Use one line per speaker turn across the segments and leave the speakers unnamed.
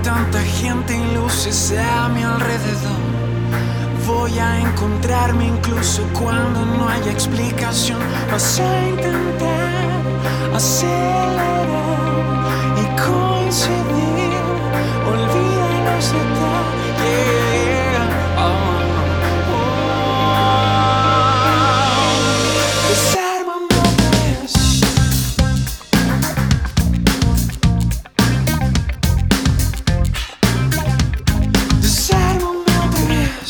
tanta gente y luces a mi alrededor. Voy a encontrarme incluso cuando no haya explicación. Vas a intentar acelerar y coincidir. Olvida los detalles. Desármame otra vez. Desármame otra vez.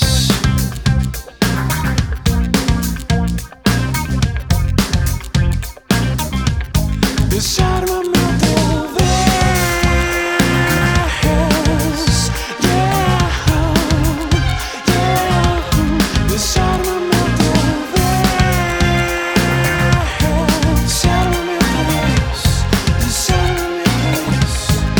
Desármame otra vez. Yeah, yeah. Desármame otra vez. Desármame otra vez. Desármame otra vez.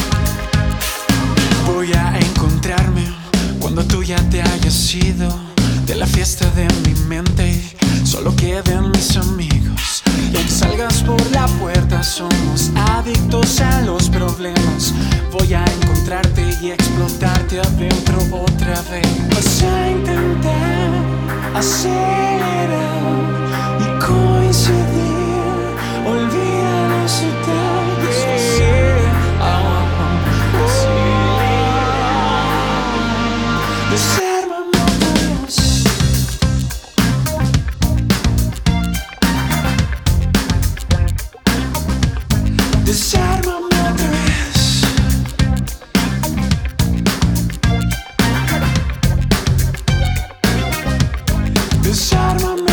Voy a encontrarme cuando tú ya te hayas ido de la fiesta de mi mente. Solo queden mis amigos. Y aunque salgas por la puerta, somos adictos a los problemas. Voy a encontrarte y explotarte adentro otra vez. Vas a intentar acelerar y coincidir. Olvida los detalles. Desármame otra vez. Desármame otra vez. Desármame.